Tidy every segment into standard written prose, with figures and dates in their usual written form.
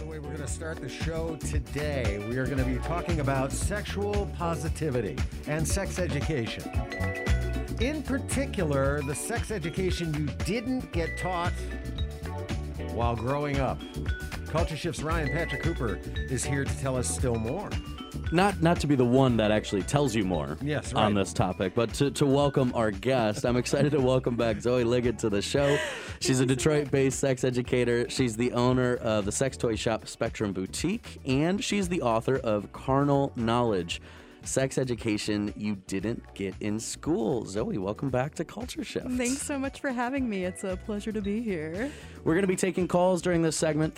way we're going to start the show today. We are going to be talking about sexual positivity and sex education. In particular, the sex education you didn't get taught while growing up. Culture Shift's Ryan Patrick Cooper is here to tell us still more. Not to be the one that actually tells you more Yes, right. on this topic, but to welcome our guest. I'm excited to welcome back Zoe Liggett to the show. She's a Detroit-based sex educator. She's the owner of the sex toy shop Spectrum Boutique, and she's the author of Carnal Knowledge, Sex Education You Didn't Get in School. Zoe, welcome back to Culture Shift. Thanks so much for having me. It's a pleasure to be here. We're going to be taking calls during this segment,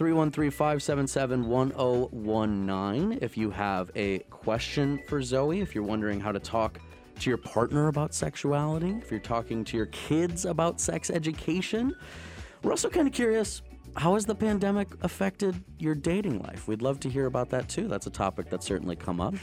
313-577-1019. If you have a question for Zoe, if you're wondering how to talk to your partner about sexuality, if you're talking to your kids about sex education. We're also kind of curious, how has the pandemic affected your dating life? We'd love to hear about that too. That's a topic that's certainly come up.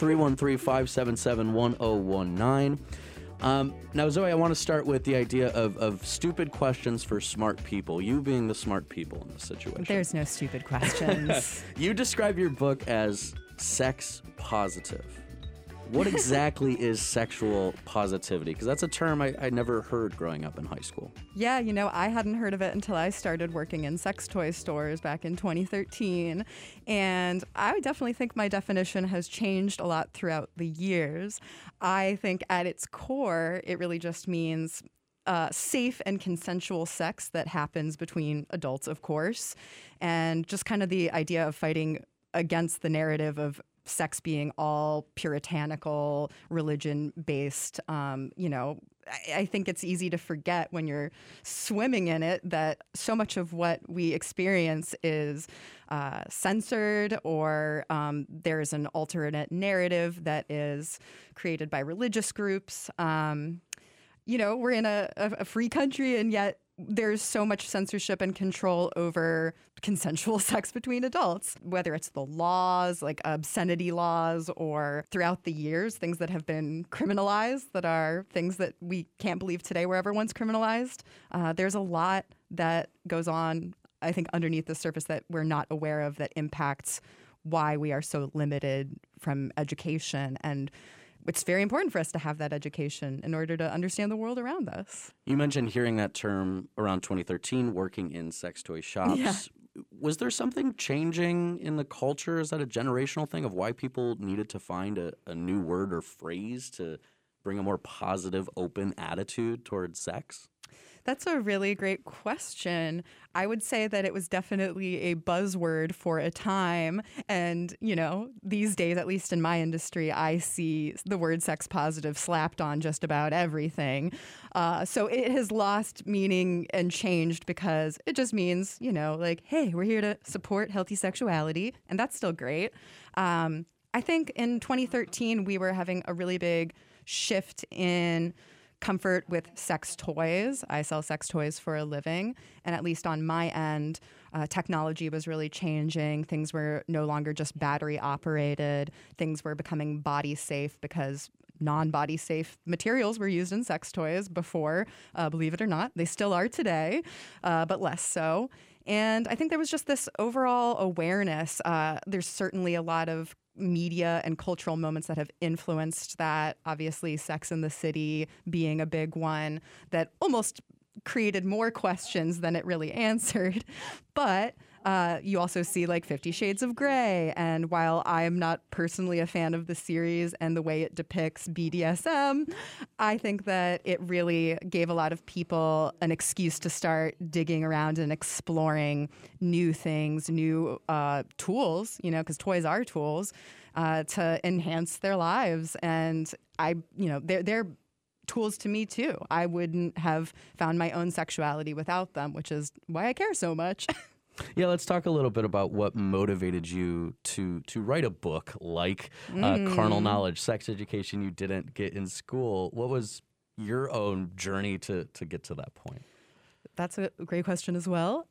313-577-1019. Now, Zoe, I want to start with the idea of stupid questions for smart people, you being the smart people in this situation. There's no stupid questions. You describe your book as sex positive. What exactly is sexual positivity? Because that's a term I never heard growing up in high school. Yeah, I hadn't heard of it until I started working in sex toy stores back in 2013. And I definitely think my definition has changed a lot throughout the years. I think at its core, it really just means safe and consensual sex that happens between adults, of course. And just kind of the idea of fighting against the narrative of sex being all puritanical, religion-based. I think it's easy to forget when you're swimming in it that so much of what we experience is censored, or there's an alternate narrative that is created by religious groups. We're in a free country, and yet there's so much censorship and control over consensual sex between adults, whether it's the laws, like obscenity laws, or throughout the years, things that have been criminalized that are things that we can't believe today where everyone's criminalized. There's a lot that goes on, I think, underneath the surface that we're not aware of that impacts why we are so limited from education. And it's very important for us to have that education in order to understand the world around us. You mentioned hearing that term around 2013, working in sex toy shops. Yeah. Was there something changing in the culture? Is that a generational thing of why people needed to find a new word or phrase to bring a more positive, open attitude towards sex? That's a really great question. I would say that it was definitely a buzzword for a time. And, these days, at least in my industry, I see the word sex positive slapped on just about everything. So it has lost meaning and changed because it just means, hey, we're here to support healthy sexuality. And that's still great. I think in 2013, we were having a really big shift in comfort with sex toys. I sell sex toys for a living. And at least on my end, technology was really changing. Things were no longer just battery operated. Things were becoming body safe because non-body safe materials were used in sex toys before, believe it or not. They still are today, but less so. And I think there was just this overall awareness. There's certainly a lot of media and cultural moments that have influenced that. Obviously, Sex and the City being a big one that almost created more questions than it really answered. But you also see like 50 Shades of Grey. And while I am not personally a fan of the series and the way it depicts BDSM, I think that it really gave a lot of people an excuse to start digging around and exploring new things, new tools, because toys are tools, to enhance their lives. And they're tools to me too. I wouldn't have found my own sexuality without them, which is why I care so much. Yeah, let's talk a little bit about what motivated you to write a book like Carnal Knowledge, Sex Education You Didn't Get in School. What was your own journey to get to that point? That's a great question as well.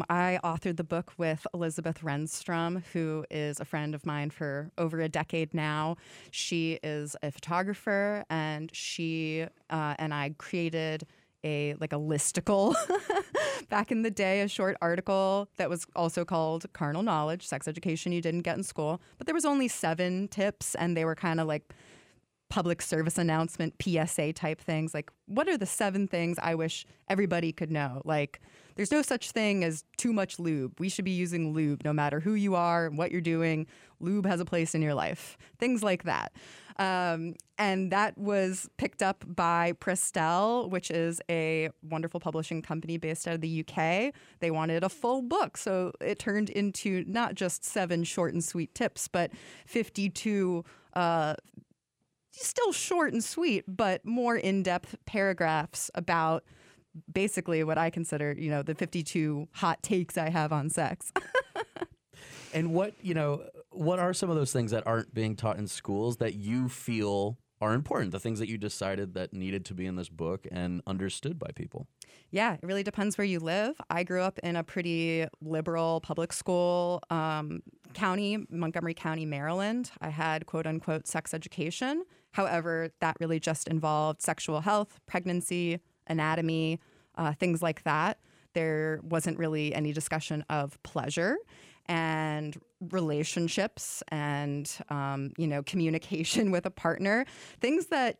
I authored the book with Elizabeth Renstrom, who is a friend of mine for over a decade now. She is a photographer, and she and I created a listicle back in the day, a short article that was also called Carnal Knowledge, Sex Education You Didn't Get in School. But there was only 7 tips, and they were kind of like public service announcement, PSA type things. Like, what are the 7 things I wish everybody could know? Like, there's no such thing as too much lube. We should be using lube no matter who you are and what you're doing. Lube has a place in your life. Things like that. And that was picked up by Prestel, which is a wonderful publishing company based out of the UK. They wanted a full book, so it turned into not just 7 short and sweet tips, but 52 still short and sweet, but more in-depth paragraphs about basically what I consider, the 52 hot takes I have on sex. And what are some of those things that aren't being taught in schools that you feel are important, the things that you decided that needed to be in this book and understood by people? Yeah, it really depends where you live. I grew up in a pretty liberal public school county, Montgomery County, Maryland. I had quote unquote sex education. However, that really just involved sexual health, pregnancy, anatomy, things like that. There wasn't really any discussion of pleasure and relationships and, communication with a partner, things that,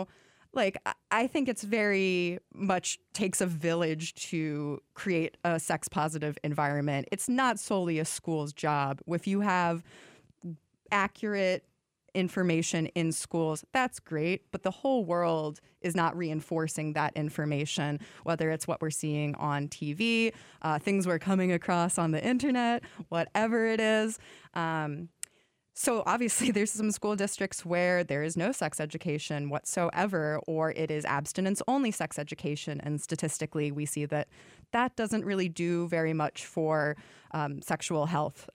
I think it's very much takes a village to create a sex positive environment. It's not solely a school's job. If you have accurate information in schools, that's great, but the whole world is not reinforcing that information, whether it's what we're seeing on TV, things we're coming across on the internet, whatever it is. So obviously there's some school districts where there is no sex education whatsoever, or it is abstinence-only sex education. And statistically, we see that that doesn't really do very much for sexual health.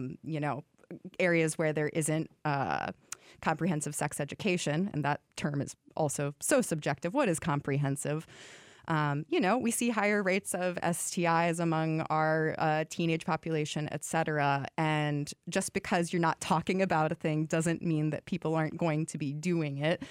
Areas where there isn't comprehensive sex education, and that term is also so subjective. What is comprehensive? We see higher rates of STIs among our teenage population, et cetera. And just because you're not talking about a thing doesn't mean that people aren't going to be doing it.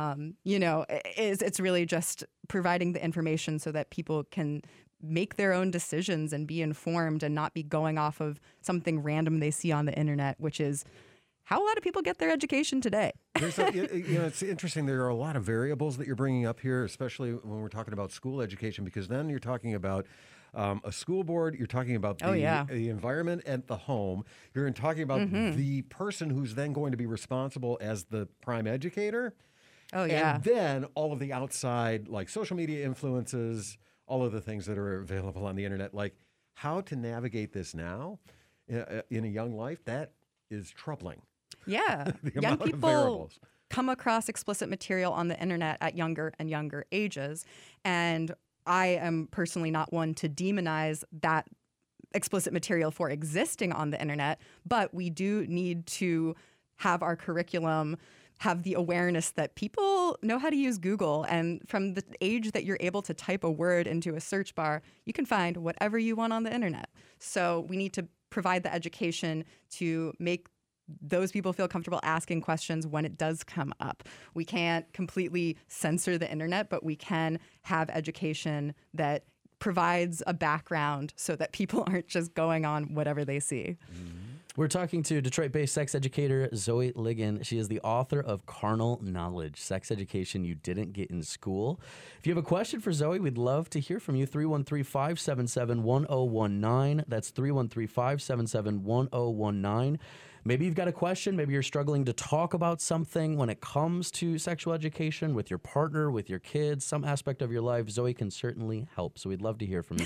It's really just providing the information so that people can make their own decisions and be informed and not be going off of something random they see on the internet, which is how a lot of people get their education today. It's interesting. There are a lot of variables that you're bringing up here, especially when we're talking about school education, because then you're talking about a school board, you're talking about the environment at the home, you're talking about the person who's then going to be responsible as the prime educator. Oh, yeah. And then all of the outside, like social media influences, all of the things that are available on the internet, like how to navigate this now in a young life, that is troubling. Yeah. Young people come across explicit material on the internet at younger and younger ages. And I am personally not one to demonize that explicit material for existing on the internet, but we do need to have our curriculum have the awareness that people know how to use Google. And from the age that you're able to type a word into a search bar, you can find whatever you want on the internet. So we need to provide the education to make those people feel comfortable asking questions when it does come up. We can't completely censor the internet, but we can have education that provides a background so that people aren't just going on whatever they see. We're talking to Detroit-based sex educator Zoe Ligon. She is the author of Carnal Knowledge, Sex Education You Didn't Get in School. If you have a question for Zoe, we'd love to hear from you. 313-577-1019. That's 313-577-1019. Maybe you've got a question. Maybe you're struggling to talk about something when it comes to sexual education with your partner, with your kids, some aspect of your life. Zoe can certainly help. So we'd love to hear from you.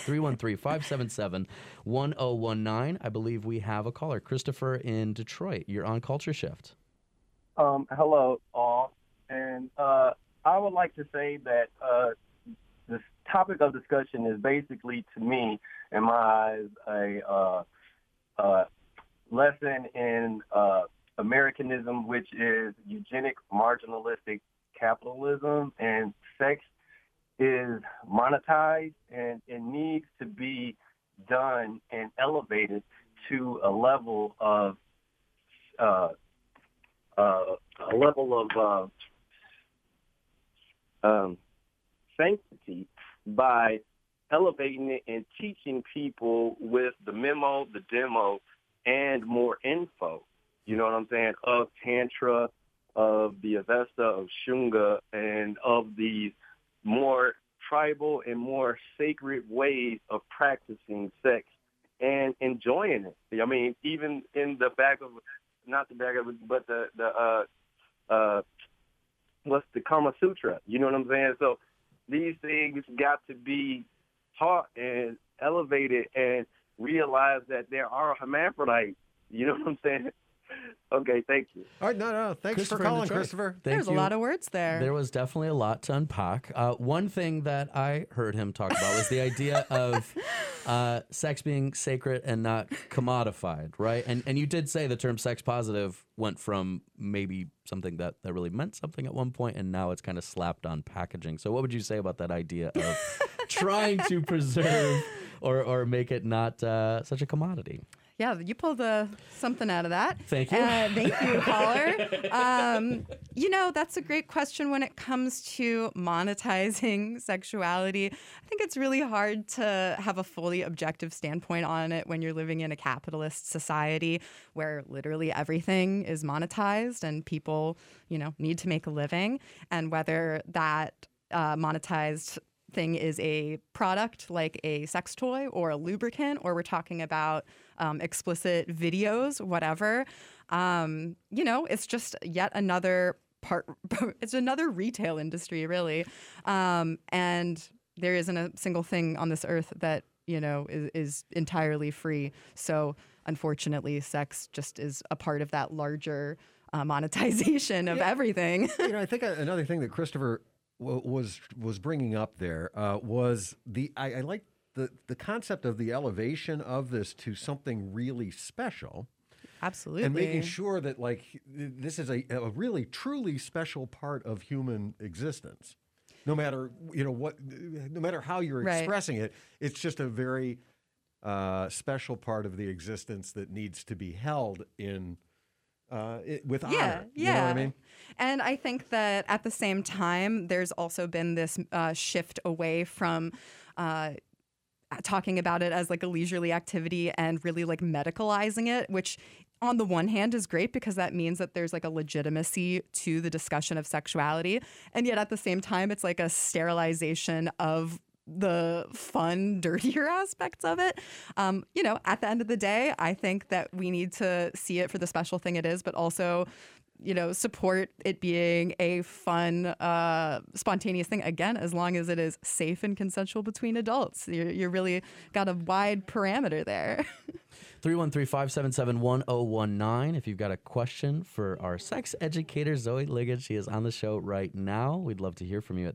313-577-1019. I believe we have a caller. Christopher in Detroit. You're on Culture Shift. Hello, all. And I would like to say that this topic of discussion is basically, to me, in my eyes, a lesson in Americanism, which is eugenic, marginalistic capitalism, and sex is monetized, and it needs to be done and elevated to a level of sanctity by elevating it and teaching people with the memo, the demo, and more info. You know what I'm saying? Of Tantra, of the Avesta, of Shunga, and of these more tribal and more sacred ways of practicing sex and enjoying it. I mean, even in the back of, not the back of it, but what's the Kama Sutra? You know what I'm saying? So these things got to be taught and elevated and realize that there are hermaphrodites. You know what I'm saying? Okay, thank you. All right, no. Thanks for calling, Christopher. There's a lot of words there. There was definitely a lot to unpack. One thing that I heard him talk about was the idea of sex being sacred and not commodified, right? And you did say the term sex positive went from maybe something that really meant something at one point, and now it's kind of slapped on packaging. So what would you say about that idea of trying to preserve or make it not such a commodity? Yeah, you pulled something out of that. Thank you. Thank you, caller. That's a great question when it comes to monetizing sexuality. I think it's really hard to have a fully objective standpoint on it when you're living in a capitalist society where literally everything is monetized and people, need to make a living. And whether that monetized thing is a product like a sex toy or a lubricant, or we're talking about explicit videos, whatever. It's just yet another part. It's another retail industry, really. And there isn't a single thing on this earth that, is entirely free. So unfortunately, sex just is a part of that larger monetization of everything. I think another thing that Christopher was bringing up there was I like the concept of the elevation of this to something really special. Absolutely. And making sure that this is a really truly special part of human existence. No matter no matter how you're expressing it, it's just a very special part of the existence that needs to be held in with honor. Yeah. You know what I mean? And I think that at the same time, there's also been this shift away from talking about it as like a leisurely activity and really like medicalizing it, which on the one hand is great because that means that there's like a legitimacy to the discussion of sexuality. And yet at the same time, it's like a sterilization of the fun, dirtier aspects of it. At the end of the day, I think that we need to see it for the special thing it is, but also, support it being a fun, spontaneous thing. Again, as long as it is safe and consensual between adults. You're really got a wide parameter there. 313-577-1019. If you've got a question for our sex educator, Zoe Liggett, she is on the show right now. We'd love to hear from you at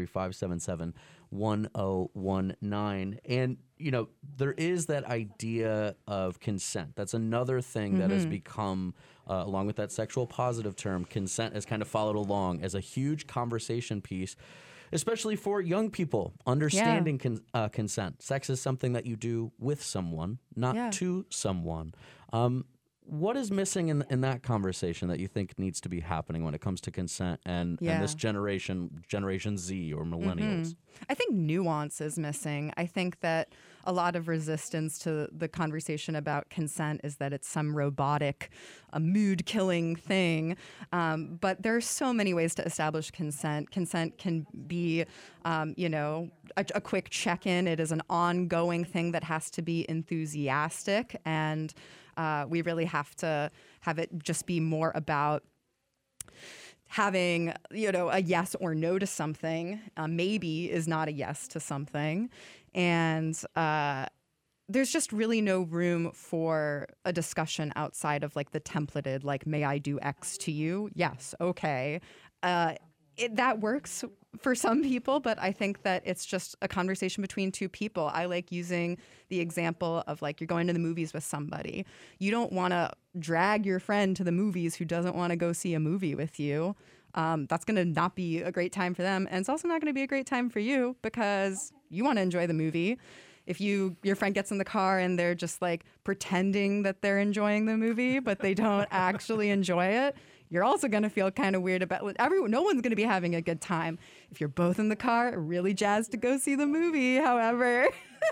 313-577-1019. And, there is that idea of consent. That's another thing that has become, along with that sexual positive term, consent has kind of followed along as a huge conversation piece, especially for young people, understanding consent. Sex is something that you do with someone, not to someone. What is missing in that conversation that you think needs to be happening when it comes to consent and this Generation Z or millennials? I think nuance is missing. I think that a lot of resistance to the conversation about consent is that it's some robotic, mood-killing thing. But there are so many ways to establish consent. Consent can be, a quick check-in. It is an ongoing thing that has to be enthusiastic, and we really have to have it just be more about having, a yes or no to something. Maybe is not a yes to something. And there's just really no room for a discussion outside of like the templated, like, may I do X to you? Yes. Okay. That works for some people, but I think that it's just a conversation between two people. I like using the example of like you're going to the movies with somebody. You don't want to drag your friend to the movies who doesn't want to go see a movie with you. That's going to not be a great time for them. And it's also not going to be a great time for you because you want to enjoy the movie. if your friend gets in the car and they're just like pretending that they're enjoying the movie, but they don't actually enjoy it, you're also going to feel kind of weird about it. No one's going to be having a good time if you're both in the car, really jazzed to go see the movie, however.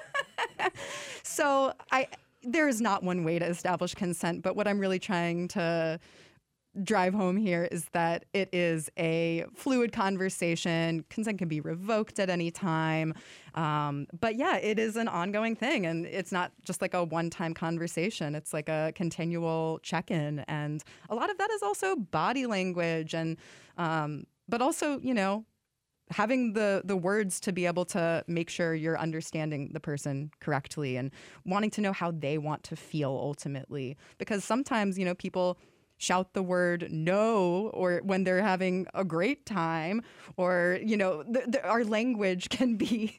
So there is not one way to establish consent, but what I'm really trying to drive home here is that it is a fluid conversation. Consent can be revoked at any time. But yeah, it is an ongoing thing. And it's not just like a one-time conversation. It's like a continual check-in. And a lot of that is also body language and but also, having the words to be able to make sure you're understanding the person correctly and wanting to know how they want to feel ultimately. Because sometimes, people shout the word no, or when they're having a great time, or, our language can be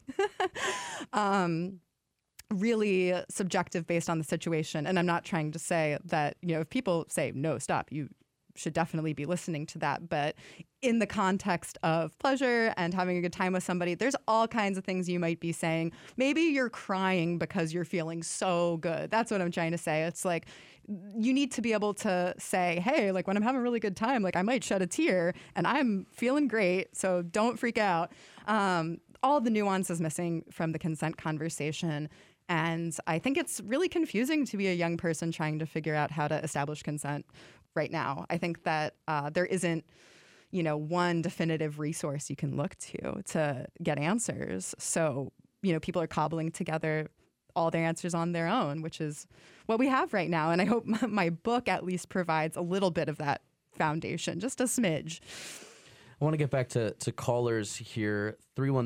really subjective based on the situation. And I'm not trying to say that, if people say, no, stop, you should definitely be listening to that. But in the context of pleasure and having a good time with somebody, there's all kinds of things you might be saying. Maybe you're crying because you're feeling so good. That's what I'm trying to say. It's like, you need to be able to say, hey, like when I'm having a really good time, like I might shed a tear and I'm feeling great. So don't freak out. All the nuance is missing from the consent conversation. And I think it's really confusing to be a young person trying to figure out how to establish consent right now. I think that there isn't, one definitive resource you can look to get answers. So, people are cobbling together all their answers on their own, which is what we have right now. And I hope my book at least provides a little bit of that foundation, just a smidge. I want to get back to callers here,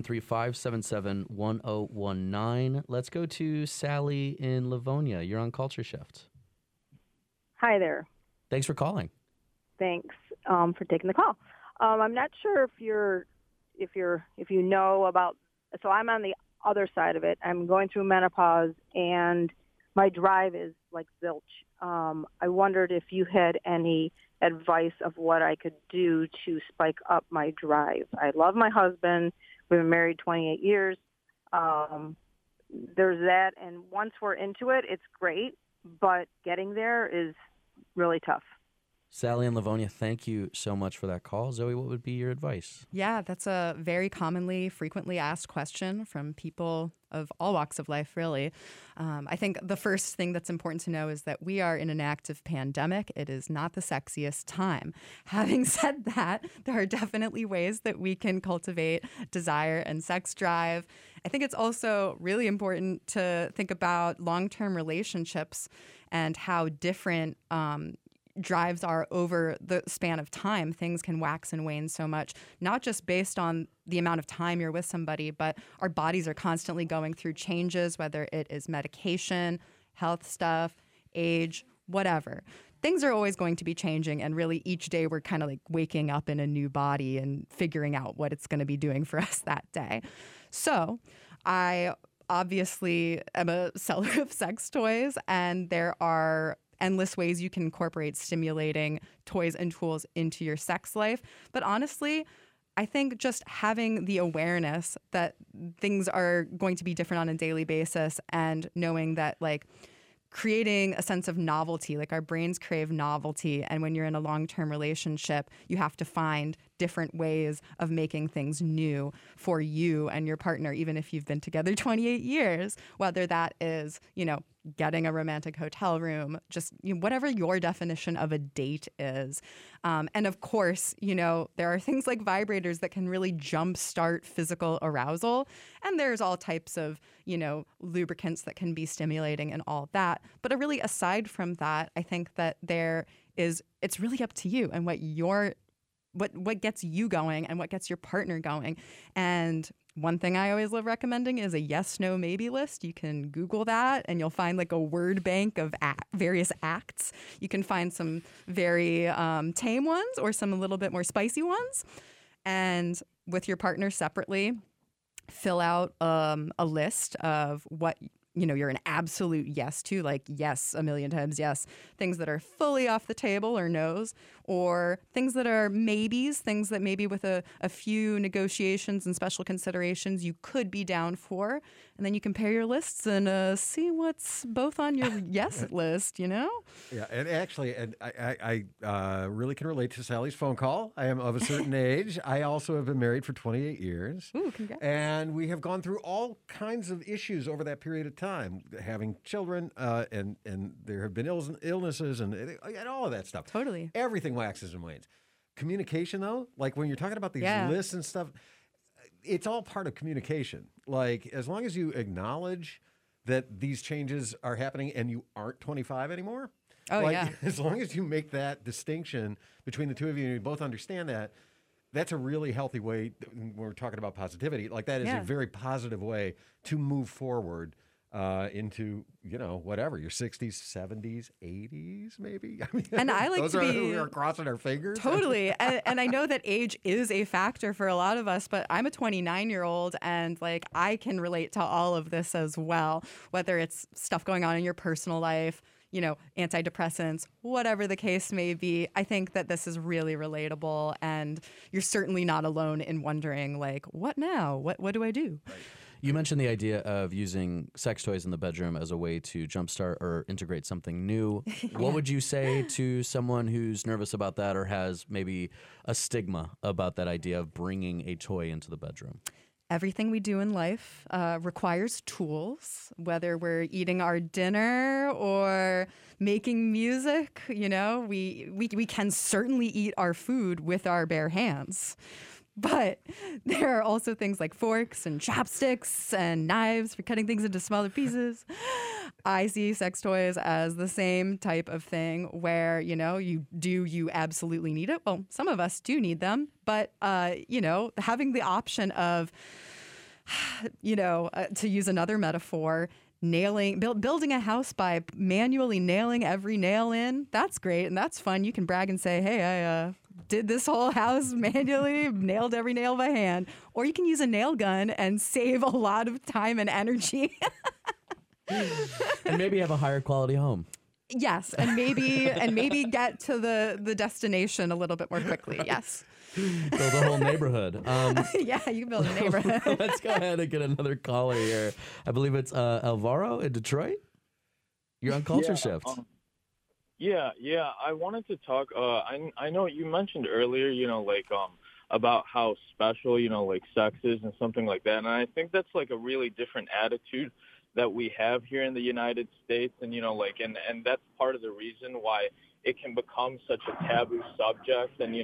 313-577-1019. Let's go to Sally in Livonia. You're on Culture Shift. Hi there. Thanks for calling. Thanks for taking the call. I'm not sure if you know about. So I'm on the other side of it. I'm going through menopause, and my drive is like zilch. I wondered if you had any advice of what I could do to spike up my drive. I love my husband. We've been married 28 years. There's that, and once we're into it, it's great. But getting there is really tough. Sally in Livonia, thank you so much for that call. Zoe, what would be your advice? Yeah, that's a very frequently asked question from people of all walks of life, really. I think the first thing that's important to know is that we are in an active pandemic. It is not the sexiest time. Having said that, there are definitely ways that we can cultivate desire and sex drive. I think it's also really important to think about long-term relationships and how different drives are over the span of time. Things can wax and wane so much, not just based on the amount of time you're with somebody, but our bodies are constantly going through changes, whether it is medication, health stuff, age, whatever. Things are always going to be changing, and really each day we're kind of like waking up in a new body and figuring out what it's going to be doing for us that day. So I obviously am a seller of sex toys, and there are endless ways you can incorporate stimulating toys and tools into your sex life. But honestly, I think just having the awareness that things are going to be different on a daily basis, and knowing that like creating a sense of novelty, like our brains crave novelty. And when you're in a long-term relationship, you have to find different ways of making things new for you and your partner, even if you've been together 28 years, whether that is, getting a romantic hotel room, just whatever your definition of a date is. And of course, there are things like vibrators that can really jumpstart physical arousal. And there's all types of, lubricants that can be stimulating and all that. But really, aside from that, I think that it's really up to you and what gets you going and what gets your partner going. And one thing I always love recommending is a yes, no, maybe list. You can Google that and you'll find like a word bank of various acts. You can find some very tame ones or some a little bit more spicy ones. And with your partner separately, fill out a list of what you're an absolute yes to, like yes, a million times yes, things that are fully off the table or no's, or things that are maybes, things that maybe with a few negotiations and special considerations you could be down for. and then you compare your lists and see what's both on your yes list, you know? Yeah, and actually, I really can relate to Sally's phone call. I am of a certain age. I also have been married for 28 years. Ooh, congrats. And we have gone through all kinds of issues over that period of time, having children, and there have been illnesses and all of that stuff. Totally. Everything waxes and wanes. Communication, though, like when you're talking about these lists and stuff, it's all part of communication. Like, as long as you acknowledge that these changes are happening and you aren't 25 anymore. Oh, like, yeah. As long as you make that distinction between the two of you and you both understand that, that's a really healthy way, when we're talking about positivity, like that is a very positive way to move forward into, whatever, your 60s, 70s, 80s, maybe. I mean, And I like to be... We are crossing our fingers. Totally. and I know that age is a factor for a lot of us, but I'm a 29-year-old and like I can relate to all of this as well, whether it's stuff going on in your personal life, antidepressants, whatever the case may be. I think that this is really relatable, and you're certainly not alone in wondering, like, what now? What do I do? Right. You mentioned the idea of using sex toys in the bedroom as a way to jumpstart or integrate something new. What would you say to someone who's nervous about that or has maybe a stigma about that idea of bringing a toy into the bedroom? Everything we do in life requires tools, whether we're eating our dinner or making music. We can certainly eat our food with our bare hands. But there are also things like forks and chopsticks and knives for cutting things into smaller pieces. I see sex toys as the same type of thing where, you absolutely need it. Well, some of us do need them, but, having the option of, to use another metaphor, building a house by manually nailing every nail in, that's great and that's fun. You can brag and say, hey, I did this whole house manually, nailed every nail by hand. Or you can use a nail gun and save a lot of time and energy. And maybe have a higher quality home. Yes, and maybe get to the destination a little bit more quickly. Yes. Build a whole neighborhood. Yeah, you can build a neighborhood. Let's go ahead and get another caller here. I believe it's Alvaro in Detroit. You're on Culture Shift. Yeah. I wanted to talk. I know you mentioned earlier, about how special, sex is and something like that. And I think that's like a really different attitude that we have here in the United States. And, and that's part of the reason why it can become such a taboo subject. And,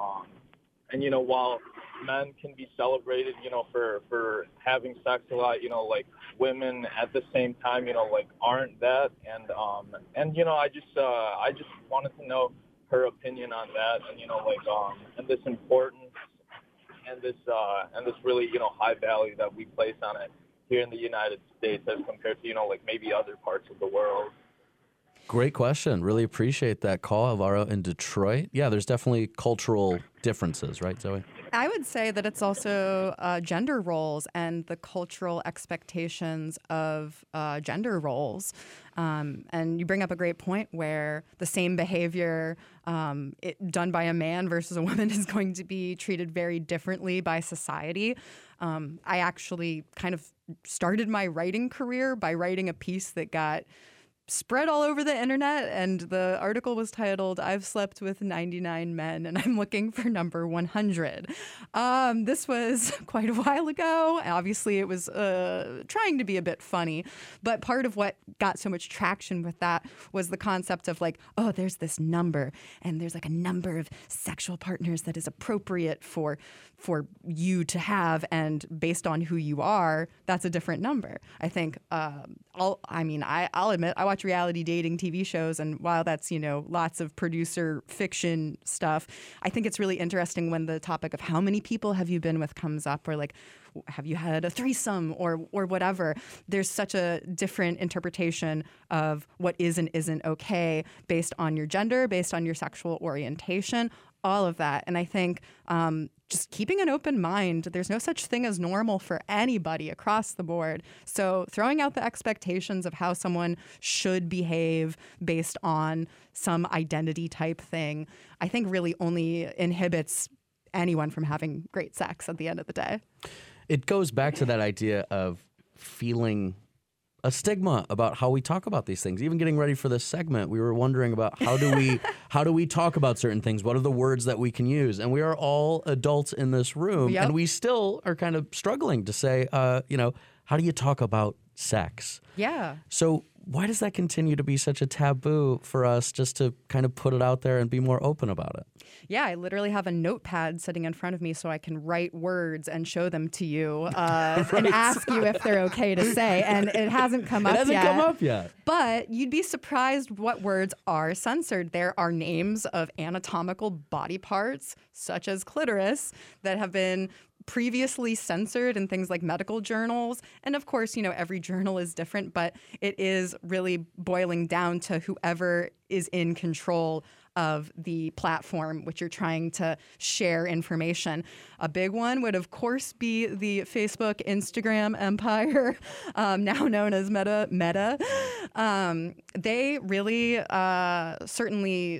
while men can be celebrated, for having sex a lot, women at the same time, aren't that. And I just wanted to know her opinion on that and, and this importance and this really, high value that we place on it here in the United States as compared to, maybe other parts of the world. Great question. Really appreciate that call, Alvaro in Detroit. Yeah, there's definitely cultural differences, right, Zoe? I would say that it's also gender roles and the cultural expectations of gender roles. And you bring up a great point where the same behavior done by a man versus a woman is going to be treated very differently by society. I actually kind of started my writing career by writing a piece that got spread all over the internet, and the article was titled, "I've slept with 99 men and I'm looking for number 100. This was quite a while ago. Obviously, it was trying to be a bit funny, but part of what got so much traction with that was the concept of like, oh, there's this number, and there's like a number of sexual partners that is appropriate for you to have, and based on who you are, that's a different number. I think I'll admit I watch reality dating TV shows, and while that's lots of producer fiction stuff, I think it's really interesting when the topic of how many people have you been with comes up, or like, have you had a threesome or whatever. There's such a different interpretation of what is and isn't okay based on your gender, based on your sexual orientation, all of that. And I think just keeping an open mind, there's no such thing as normal for anybody across the board. So throwing out the expectations of how someone should behave based on some identity type thing, I think really only inhibits anyone from having great sex at the end of the day. It goes back to that idea of feeling a stigma about how we talk about these things. Even getting ready for this segment, we were wondering about how do we talk about certain things? What are the words that we can use? And we are all adults in this room, Yep. and we still are kind of struggling to say, how do you talk about sex? Yeah. So why does that continue to be such a taboo for us just to kind of put it out there and be more open about it? Yeah, I literally have a notepad sitting in front of me so I can write words and show them to you and ask you if they're okay to say. And it hasn't come up yet. It hasn't come up yet. But you'd be surprised what words are censored. There are names of anatomical body parts, such as clitoris, that have been previously censored in things like medical journals. And of course, every journal is different, but it is really boiling down to whoever is in control of the platform which you're trying to share information. A big one would, of course, be the Facebook, Instagram empire, now known as Meta. They really certainly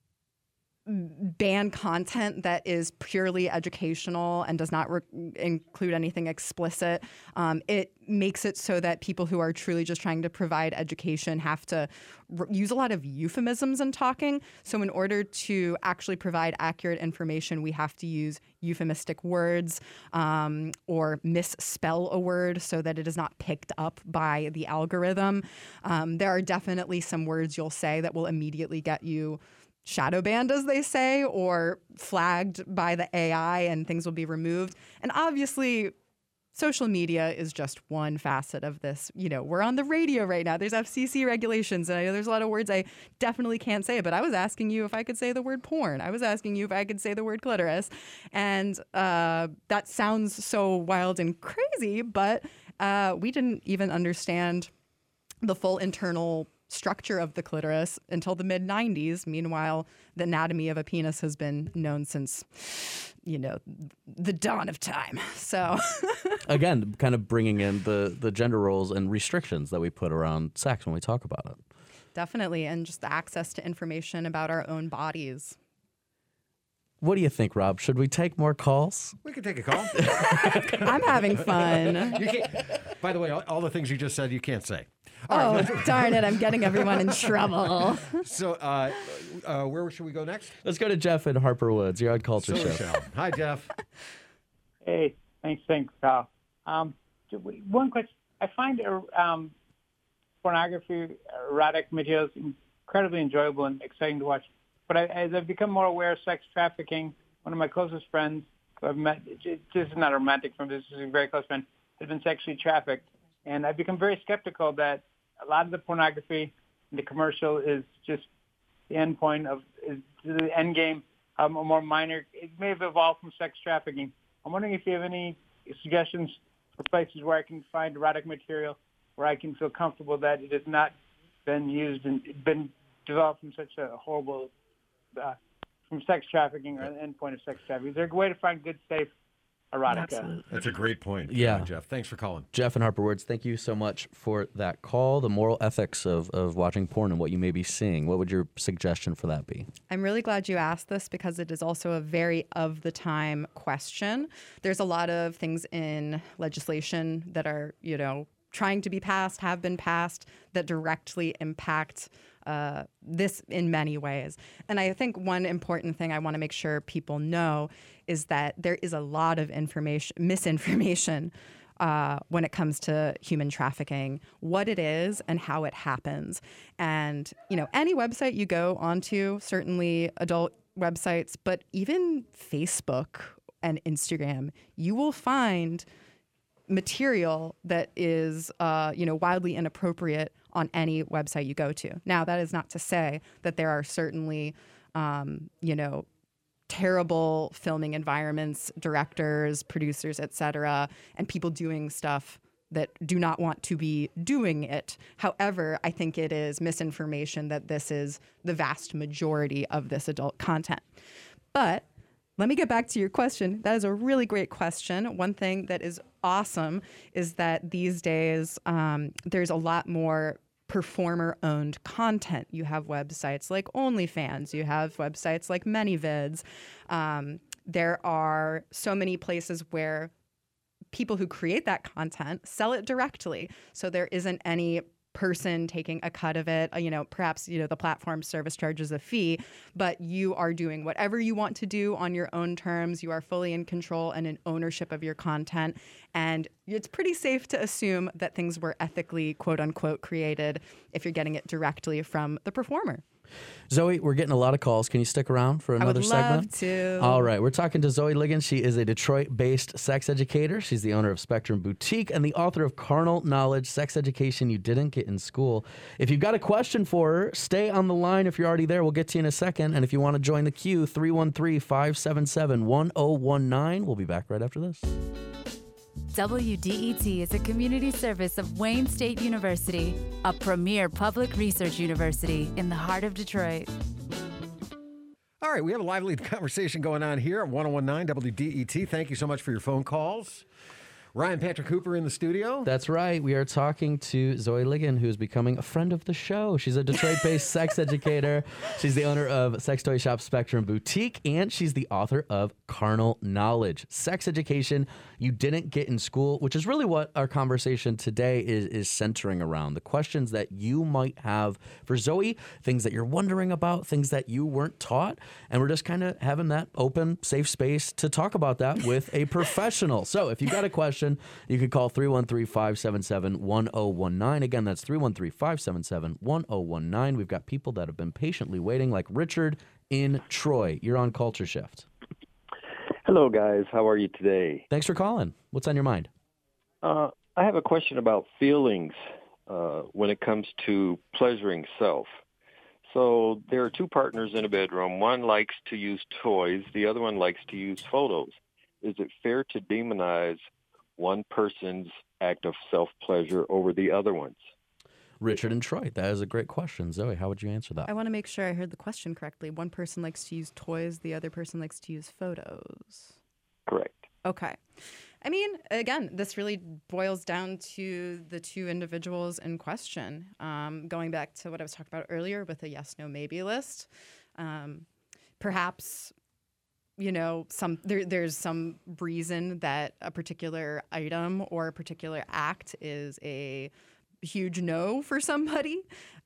ban content that is purely educational and does not include anything explicit. It makes it so that people who are truly just trying to provide education have to use a lot of euphemisms in talking. So in order to actually provide accurate information, we have to use euphemistic words or misspell a word so that it is not picked up by the algorithm. There are definitely some words you'll say that will immediately get you shadow banned, as they say, or flagged by the AI, and things will be removed. And obviously, social media is just one facet of this. We're on the radio right now. There's FCC regulations, and I know there's a lot of words I definitely can't say, but I was asking you if I could say the word porn. I was asking you if I could say the word clitoris. And that sounds so wild and crazy, but we didn't even understand the full internal structure of the clitoris until the mid-90s. Meanwhile, the anatomy of a penis has been known since, the dawn of time. So again, kind of bringing in the gender roles and restrictions that we put around sex when we talk about it. Definitely, and just the access to information about our own bodies. What do you think, Rob? Should we take more calls? We can take a call. I'm having fun. By the way, all the things you just said, you can't say. Oh, darn it. I'm getting everyone in trouble. So where should we go next? Let's go to Jeff in Harper Woods. You're on Culture So we Show. shall. Hi, Jeff. Hey, thanks, Kyle. One question. I find pornography, erotic materials incredibly enjoyable and exciting to watch. But as I've become more aware of sex trafficking, one of my closest friends who I've met, this is not a romantic friend, this is a very close friend, has been sexually trafficked. And I've become very skeptical that a lot of the pornography in the commercial is just the end point is the end game, a more minor. It may have evolved from sex trafficking. I'm wondering if you have any suggestions for places where I can find erotic material where I can feel comfortable that it has not been used and been developed from such a horrible, from sex trafficking or the end point of sex trafficking. Is there a way to find good, safe erotica? Absolutely. That's a great point. Yeah. Jeff. Thanks for calling. Jeff in Harper Woods, thank you so much for that call. The moral ethics of watching porn and what you may be seeing. What would your suggestion for that be? I'm really glad you asked this because it is also a very of the time question. There's a lot of things in legislation that are, trying to be passed, have been passed, that directly impact this in many ways. And I think one important thing I want to make sure people know is that there is a lot of misinformation when it comes to human trafficking, what it is and how it happens. And, any website you go onto, certainly adult websites, but even Facebook and Instagram, you will find material that is, wildly inappropriate on any website you go to. Now, that is not to say that there are certainly, terrible filming environments, directors, producers, etc., and people doing stuff that do not want to be doing it. However, I think it is misinformation that this is the vast majority of this adult content. But let me get back to your question. That is a really great question. One thing that is awesome is that these days there's a lot more performer-owned content. You have websites like OnlyFans. You have websites like ManyVids. There are so many places where people who create that content sell it directly. So there isn't any person taking a cut of it. Perhaps, the platform service charges a fee, but you are doing whatever you want to do on your own terms. You are fully in control and in ownership of your content. And it's pretty safe to assume that things were ethically, quote unquote, created if you're getting it directly from the performer. Zoe, we're getting a lot of calls. Can you stick around for another segment? I would love to. All right. We're talking to Zoe Ligon. She is a Detroit-based sex educator. She's the owner of Spectrum Boutique and the author of Carnal Knowledge, Sex Education You Didn't Get in School. If you've got a question for her, stay on the line. If you're already there, we'll get to you in a second. And if you want to join the queue, 313-577-1019. We'll be back right after this. WDET is a community service of Wayne State University, a premier public research university in the heart of Detroit. All right, we have a lively conversation going on here at 1019 WDET. Thank you so much for your phone calls. Ryan Patrick Hooper in the studio. That's right. We are talking to Zoe Ligon, who is becoming a friend of the show. She's a Detroit-based sex educator. She's the owner of sex toy shop Spectrum Boutique, and she's the author of Carnal Knowledge, Sex Education You Didn't Get in School, which is really what our conversation today is centering around. The questions that you might have for Zoe, things that you're wondering about, things that you weren't taught, and we're just kind of having that open, safe space to talk about that with a professional. So if you've got a question, you can call 313-577-1019. Again, that's 313-577-1019. We've got people that have been patiently waiting, like Richard in Troy. You're on Culture Shift. Hello, guys. How are you today? Thanks for calling. What's on your mind? I have a question about feelings when it comes to pleasuring self. So there are two partners in a bedroom. One likes to use toys. The other one likes to use photos. Is it fair to demonize one person's act of self-pleasure over the other one's? Richard in Troy. That is a great question. Zoe, how would you answer that? I want to make sure I heard the question correctly. One person likes to use toys, the other person likes to use photos. Correct. Okay. I mean, again, this really boils down to the two individuals in question. Going back to what I was talking about earlier with a yes, no, maybe list. Perhaps, there's some reason that a particular item or a particular act is a huge no for somebody.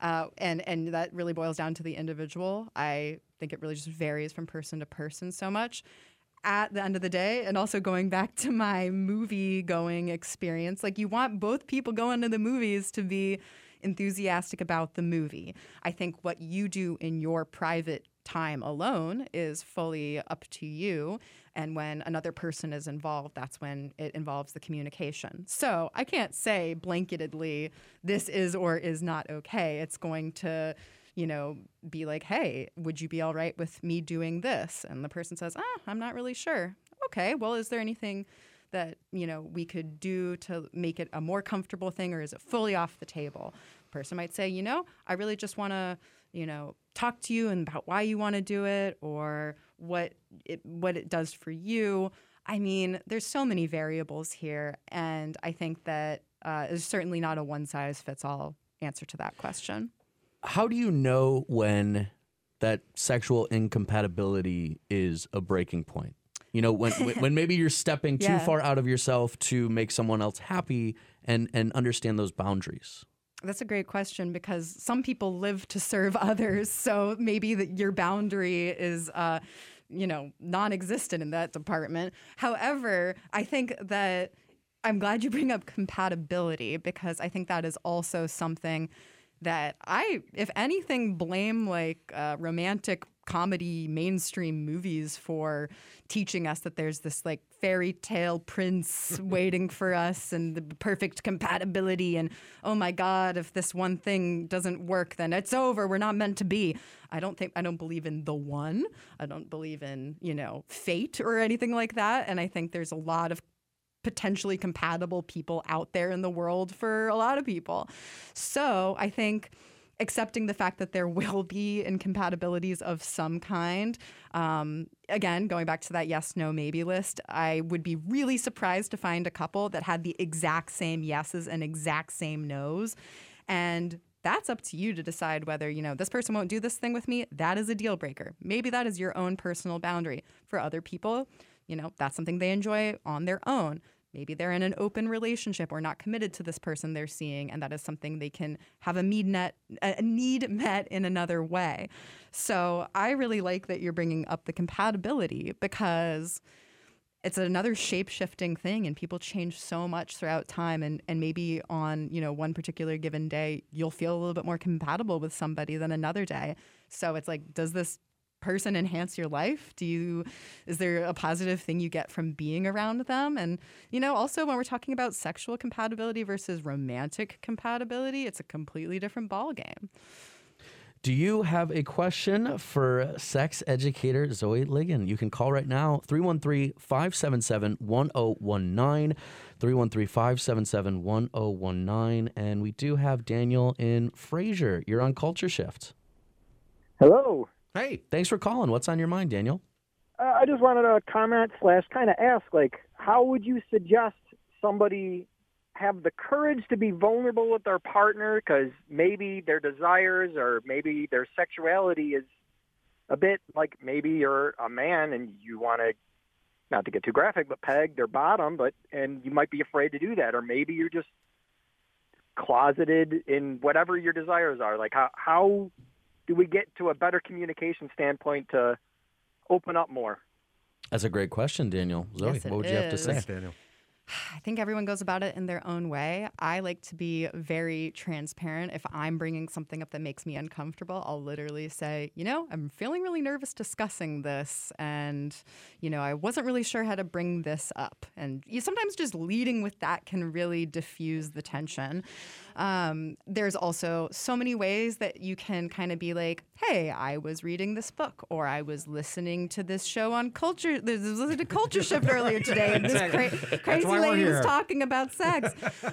And that really boils down to the individual. I think it really just varies from person to person so much. At the end of the day, and also going back to my movie-going experience, like you want both people going to the movies to be enthusiastic about the movie. I think what you do in your private time alone is fully up to you. And when another person is involved, that's when it involves the communication. So I can't say blanketedly, this is or is not okay. It's going to, be like, hey, would you be all right with me doing this? And the person says, I'm not really sure. Okay, well, is there anything that, we could do to make it a more comfortable thing, or is it fully off the table? The person might say, I really just want to, talk to you and about why you want to do it, or what it does for you. I mean, there's so many variables here, and I think that is certainly not a one-size-fits-all answer to that question. How do you know when that sexual incompatibility is a breaking point? When maybe you're stepping too far out of yourself to make someone else happy and understand those boundaries. That's a great question, because some people live to serve others. So maybe your boundary is, non-existent in that department. However, I think that I'm glad you bring up compatibility, because I think that is also something that I, if anything, blame romantic comedy mainstream movies for teaching us that there's this fairy tale prince waiting for us and the perfect compatibility, and oh my God, if this one thing doesn't work, then it's over, we're not meant to be. I don't believe in the one. I don't believe in, fate or anything like that. And I think there's a lot of potentially compatible people out there in the world for a lot of people. So I think accepting the fact that there will be incompatibilities of some kind. Again, going back to that yes, no, maybe list, I would be really surprised to find a couple that had the exact same yeses and exact same nos. And that's up to you to decide whether, this person won't do this thing with me. That is a deal breaker. Maybe that is your own personal boundary. For other people, that's something they enjoy on their own. maybe they're in an open relationship or not committed to this person they're seeing, and that is something they can have a need met in another way. So I really like that you're bringing up the compatibility, because it's another shape-shifting thing, and people change so much throughout time, and maybe on, one particular given day, you'll feel a little bit more compatible with somebody than another day. So it's like, does this person enhance your life? Is there a positive thing you get from being around them? And, also when we're talking about sexual compatibility versus romantic compatibility, it's a completely different ballgame. Do you have a question for sex educator Zoe Ligon? You can call right now, 313-577-1019, 313-577-1019. And we do have Daniel in Fraser. You're on Culture Shift. Hello. Hey. Thanks for calling. What's on your mind, Daniel? I just wanted to comment / kind of ask, how would you suggest somebody have the courage to be vulnerable with their partner, because maybe their desires or maybe their sexuality is a bit like, maybe you're a man and you want to, not to get too graphic, but peg their bottom, and you might be afraid to do that, or maybe you're just closeted in whatever your desires are. How do we get to a better communication standpoint to open up more? That's a great question, Daniel. Zoe, Yes, what would you have to say? Thanks, Daniel. I think everyone goes about it in their own way. I like to be very transparent. If I'm bringing something up that makes me uncomfortable, I'll literally say, I'm feeling really nervous discussing this, and, I wasn't really sure how to bring this up. And sometimes just leading with that can really diffuse the tension. There's also so many ways that you can kind of be like, hey, I was reading this book, or I was listening to this show on Culture. This was listening to Culture Shift earlier today, and this crazy lady was talking about sex.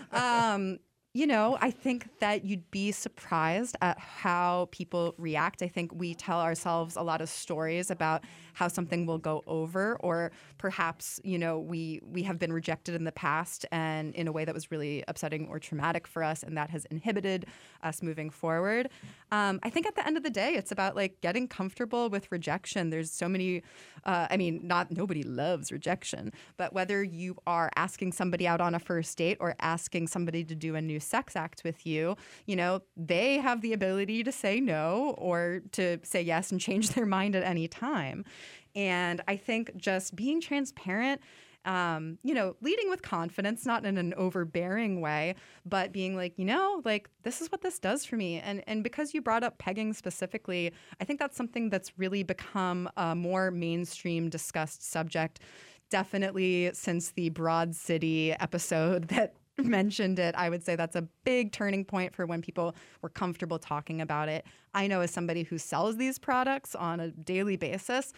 I think that you'd be surprised at how people react. I think we tell ourselves a lot of stories about how something will go over, or perhaps, we have been rejected in the past and in a way that was really upsetting or traumatic for us, and that has inhibited us moving forward. I think at the end of the day, it's about getting comfortable with rejection. There's so many, nobody loves rejection, but whether you are asking somebody out on a first date or asking somebody to do a new sex act with you, they have the ability to say no or to say yes and change their mind at any time. And I think just being transparent, leading with confidence, not in an overbearing way, but being this is what this does for me. And because you brought up pegging specifically, I think that's something that's really become a more mainstream discussed subject, definitely since the Broad City episode that mentioned it. I would say that's a big turning point for when people were comfortable talking about it. I know, as somebody who sells these products on a daily basis,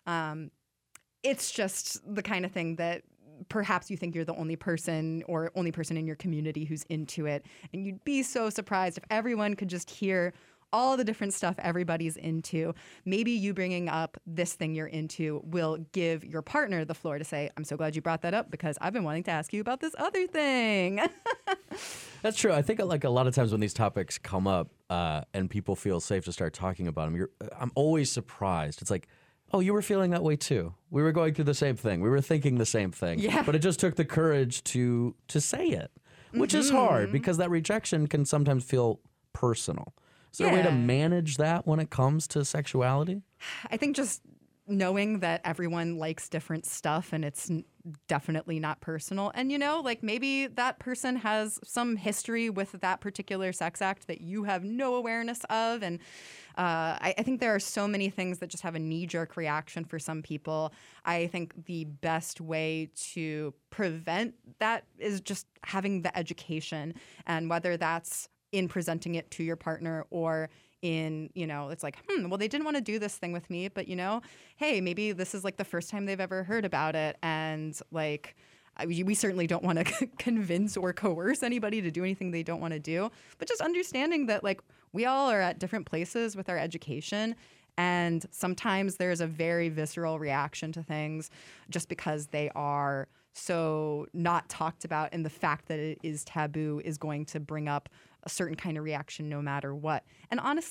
it's just the kind of thing that perhaps you think you're the only person in your community who's into it. And you'd be so surprised if everyone could just hear all the different stuff everybody's into. Maybe you bringing up this thing you're into will give your partner the floor to say, I'm so glad you brought that up, because I've been wanting to ask you about this other thing. That's true. I think a lot of times when these topics come up and people feel safe to start talking about them, I'm always surprised. It's like, oh, you were feeling that way too. We were going through the same thing. We were thinking the same thing. Yeah. But it just took the courage to say it, which is hard, because that rejection can sometimes feel personal. Is there a way to manage that when it comes to sexuality? I think just knowing that everyone likes different stuff and it's definitely not personal. And, maybe that person has some history with that particular sex act that you have no awareness of. And I think there are so many things that just have a knee-jerk reaction for some people. I think the best way to prevent that is just having the education, and whether that's in presenting it to your partner or in, it's like, well, they didn't want to do this thing with me, but, hey, maybe this is the first time they've ever heard about it. And we certainly don't want to convince or coerce anybody to do anything they don't want to do, but just understanding that we all are at different places with our education. And sometimes there's a very visceral reaction to things just because they are so not talked about, and the fact that it is taboo is going to bring up a certain kind of reaction no matter what. And honestly,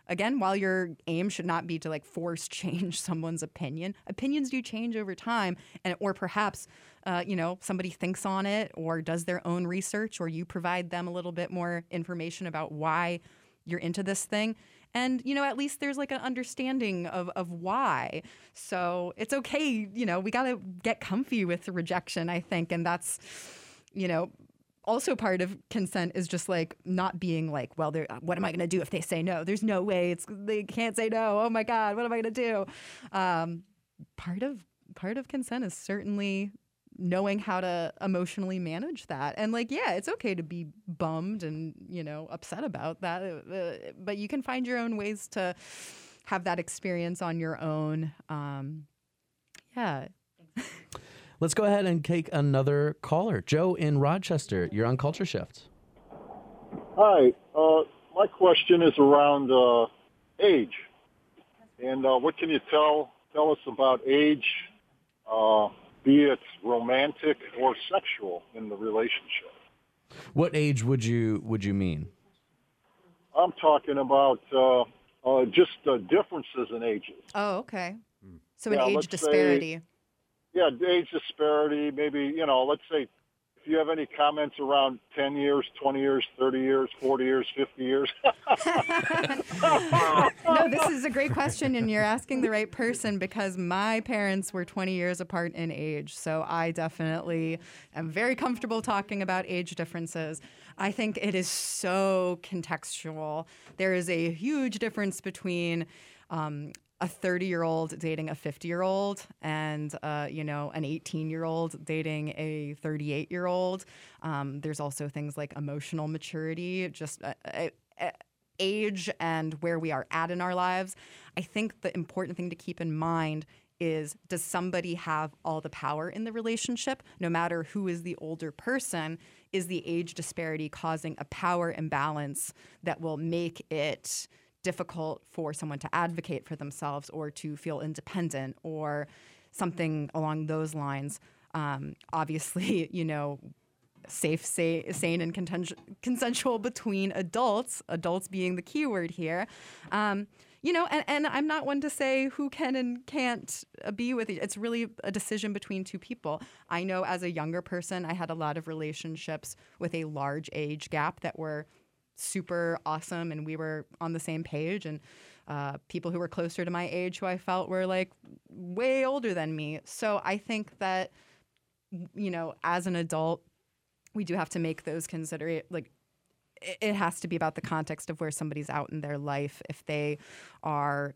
again, while your aim should not be to like force change someone's opinion, opinions do change over time, and or perhaps somebody thinks on it or does their own research, or you provide them a little bit more information about why you're into this thing. And, at least there's like an understanding of why. So it's okay. We got to get comfy with rejection, I think. And that's, also part of consent is just like not being like, well, what am I going to do if they say no? There's no way they can't say no. Oh my God, what am I going to do? Part of consent is certainly knowing how to emotionally manage that. And like, yeah, it's okay to be bummed and, upset about that. But you can find your own ways to have that experience on your own. Yeah. Let's go ahead and take another caller. Joe in Rochester, you're on Culture Shift. Hi. My question is around age. And what can you tell us about age, be it romantic or sexual in the relationship? What age would you mean? I'm talking about just differences in ages. Oh, okay. So an age disparity. Age disparity, maybe, let's say if you have any comments around 10 years, 20 years, 30 years, 40 years, 50 years. No, this is a great question, and you're asking the right person because my parents were 20 years apart in age. So I definitely am very comfortable talking about age differences. I think it is so contextual. There is a huge difference between a 30-year-old dating a 50-year-old and, an 18-year-old dating a 38-year-old. There's also things like emotional maturity, just age and where we are at in our lives. I think the important thing to keep in mind is, does somebody have all the power in the relationship? No matter who is the older person, is the age disparity causing a power imbalance that will make it difficult for someone to advocate for themselves or to feel independent or something along those lines? Obviously, safe, sane, and consensual between adults being the key word here. And I'm not one to say who can and can't be with each. It's really a decision between two people. I know as a younger person, I had a lot of relationships with a large age gap that were super awesome, and we were on the same page, and people who were closer to my age who I felt were like way older than me. So I think that, as an adult, we do have to make those it has to be about the context of where somebody's out in their life. If they are,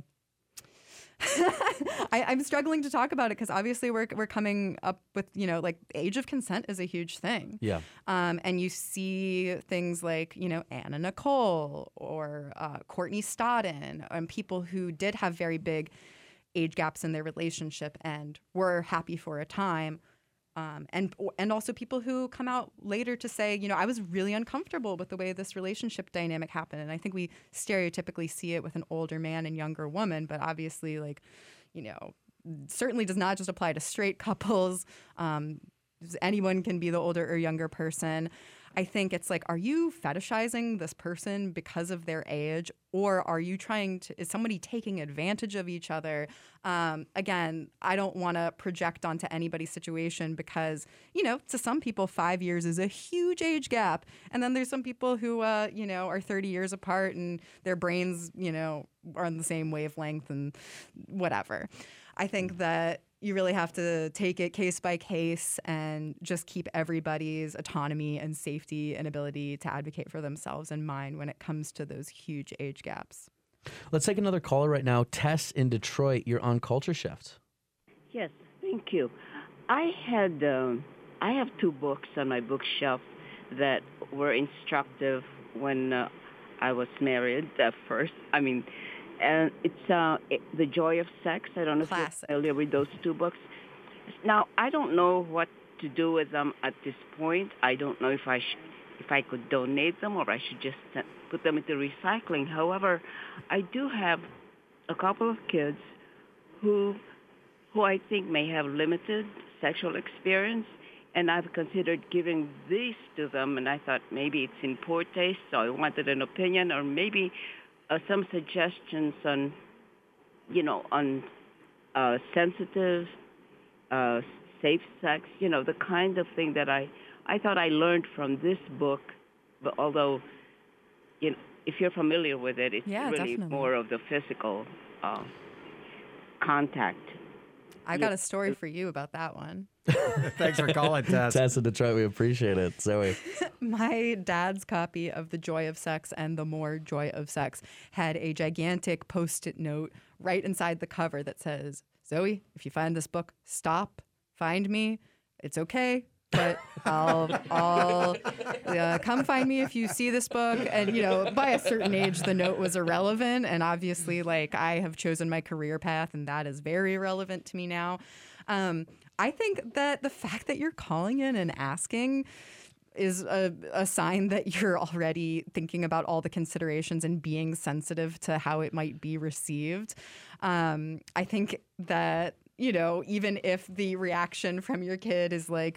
I'm struggling to talk about it because obviously we're coming up with, age of consent is a huge thing. Yeah. And you see things like, Anna Nicole or Courtney Stodden, and people who did have very big age gaps in their relationship and were happy for a time. And also people who come out later to say, I was really uncomfortable with the way this relationship dynamic happened. And I think we stereotypically see it with an older man and younger woman, but obviously, certainly does not just apply to straight couples. Anyone can be the older or younger person. I think it's like, are you fetishizing this person because of their age, or are you is somebody taking advantage of each other? Again, I don't want to project onto anybody's situation because, to some people, 5 years is a huge age gap. And then there's some people who, are 30 years apart and their brains, are on the same wavelength and whatever. I think that you really have to take it case by case and just keep everybody's autonomy and safety and ability to advocate for themselves in mind when it comes to those huge age gaps. Let's take another caller right now. Tess in Detroit, you're on Culture Shift. Yes, thank you. I have 2 books on my bookshelf that were instructive when I was married first. And it's The Joy of Sex. I don't know if you're familiar with those 2 books. Now, I don't know what to do with them at this point. I don't know if I could donate them or I should just put them into recycling. However, I do have a couple of kids who I think may have limited sexual experience, and I've considered giving these to them, and I thought maybe it's in poor taste, so I wanted an opinion, or maybe some suggestions on, on sensitive, safe sex, the kind of thing that I thought I learned from this book, but although, if you're familiar with it, it's really definitely more of the physical contact. I've got a story for you about that one. Thanks for calling, Tess. Tess in Detroit, we appreciate it. Zoe. My dad's copy of The Joy of Sex and The More Joy of Sex had a gigantic Post-it note right inside the cover that says, Zoe, if you find this book, stop, find me. It's okay, but I'll come find me if you see this book. And, by a certain age, the note was irrelevant. And obviously, I have chosen my career path, and that is very relevant to me now. I think that the fact that you're calling in and asking is a sign that you're already thinking about all the considerations and being sensitive to how it might be received. I think that, even if the reaction from your kid is like,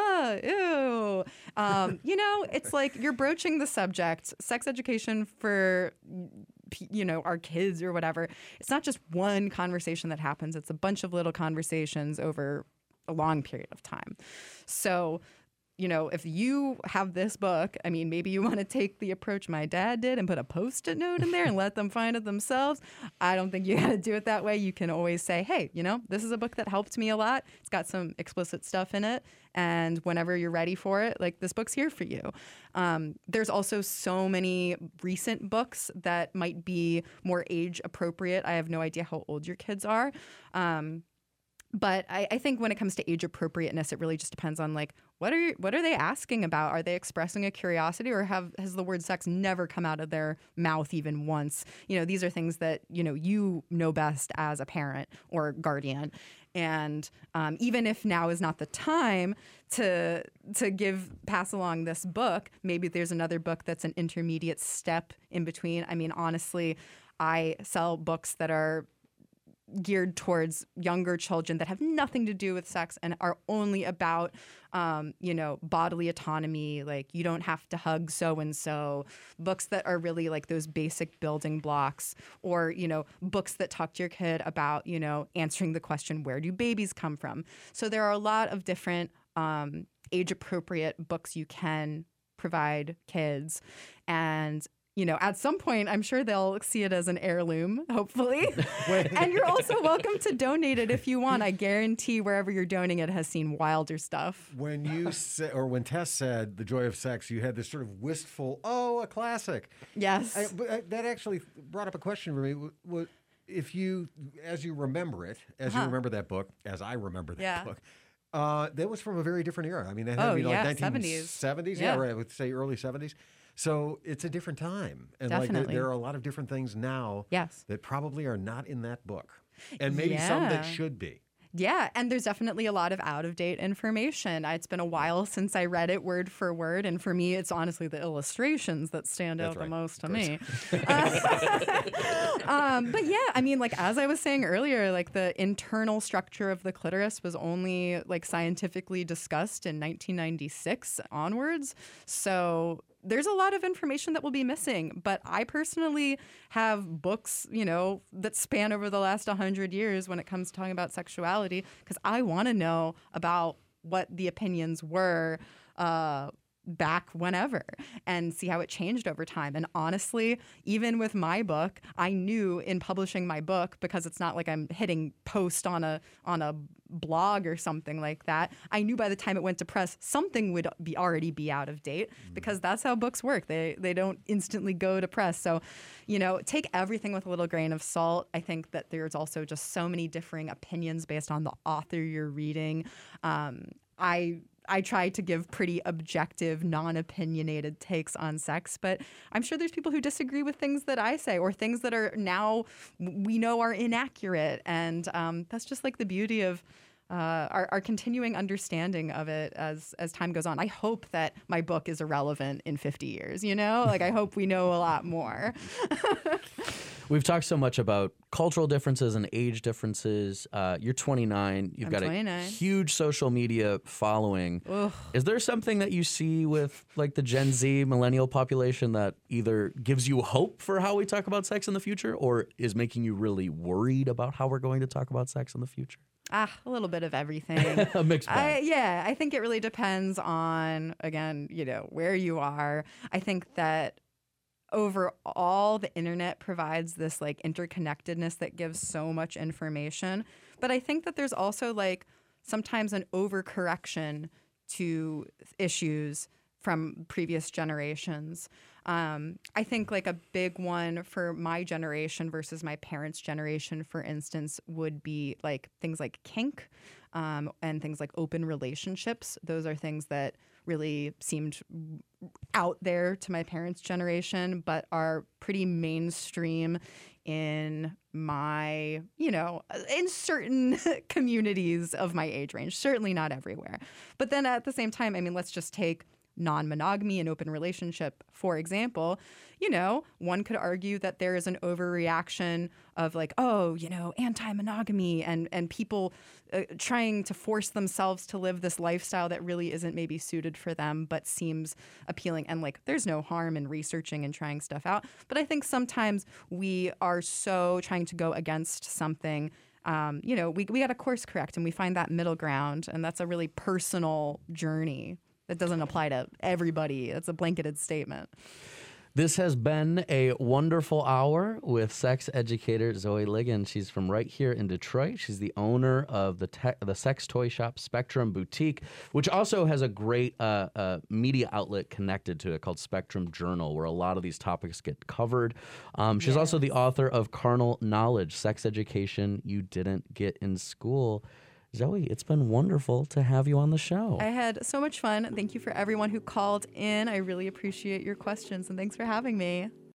ew, it's like you're broaching the subject. Sex education for, our kids or whatever. It's not just one conversation that happens. It's a bunch of little conversations over a long period of time. So, if you have this book, maybe you want to take the approach my dad did and put a Post-it note in there and let them find it themselves. I don't think you got to do it that way. You can always say, hey, this is a book that helped me a lot. It's got some explicit stuff in it. And whenever you're ready for it, this book's here for you. There's also so many recent books that might be more age appropriate. I have no idea how old your kids are. But I think when it comes to age appropriateness, it really just depends on what are they asking about? Are they expressing a curiosity, or has the word sex never come out of their mouth even once? These are things that you know best as a parent or guardian. And even if now is not the time to pass along this book, maybe there's another book that's an intermediate step in between. Honestly, I sell books that are geared towards younger children that have nothing to do with sex and are only about, bodily autonomy. You don't have to hug so-and-so. Books that are really those basic building blocks, or, books that talk to your kid about, answering the question, where do babies come from? So there are a lot of different age-appropriate books you can provide kids. And at some point, I'm sure they'll see it as an heirloom, hopefully. And you're also welcome to donate it if you want. I guarantee wherever you're donating it has seen wilder stuff. When when Tess said The Joy of Sex, you had this sort of wistful, a classic. Yes. But that actually brought up a question for me. If you, as you remember it, you remember that book, as I remember that book, that was from a very different era. That had to be 1970s. Yeah, right. I would say early 70s. So it's a different time. And there are a lot of different things now that probably are not in that book. And maybe some that should be. Yeah, and there's definitely a lot of out-of-date information. It's been a while since I read it word for word, and for me, it's honestly the illustrations that stand out the most to me. But yeah, as I was saying earlier, the internal structure of the clitoris was only scientifically discussed in 1996 onwards. So there's a lot of information that will be missing, but I personally have books, that span over the last 100 years when it comes to talking about sexuality, because I want to know about what the opinions were back whenever and see how it changed over time. And honestly, even with my book, I knew in publishing my book, because it's not like I'm hitting post on a blog or something like that, I knew by the time it went to press, something would already be out of date, because that's how books work. They don't instantly go to press. So, take everything with a little grain of salt. I think that there's also just so many differing opinions based on the author you're reading. I try to give pretty objective, non-opinionated takes on sex, but I'm sure there's people who disagree with things that I say, or things that are now we know are inaccurate. And that's just the beauty of our continuing understanding of it as time goes on. I hope that my book is irrelevant in 50 years, I hope we know a lot more. We've talked so much about cultural differences and age differences. You're 29. You've I'm got 29. a huge social media following. Ugh. Is there something that you see with like the Gen Z millennial population that either gives you hope for how we talk about sex in the future or is making you really worried about how we're going to talk about sex in the future? A little bit of everything. A mixed bag. I think it really depends on, again, where you are. I think that overall, the internet provides this like interconnectedness that gives so much information. But I think that there's also like sometimes an overcorrection to issues from previous generations. I think like a big one for my generation versus my parents' generation, for instance, would be like things like kink and things like open relationships. Those are things that really seemed out there to my parents' generation, but are pretty mainstream in my, in certain communities of my age range. Certainly not everywhere. But then at the same time, I mean, let's just take non-monogamy and open relationship, for example. One could argue that there is an overreaction of like, anti-monogamy and people trying to force themselves to live this lifestyle that really isn't maybe suited for them, but seems appealing. And like, there's no harm in researching and trying stuff out. But I think sometimes we are so trying to go against something. We got to course correct and we find that middle ground. And that's a really personal journey. That doesn't apply to everybody. It's a blanketed statement. This has been a wonderful hour with sex educator Zoe Ligon. She's from right here in Detroit. She's the owner of the sex toy shop Spectrum Boutique, which also has a great media outlet connected to it called Spectrum Journal, where a lot of these topics get covered. She's also the author of Carnal Knowledge, Sex Education You Didn't Get in School. Zoe, it's been wonderful to have you on the show. I had so much fun. Thank you for everyone who called in. I really appreciate your questions, and thanks for having me.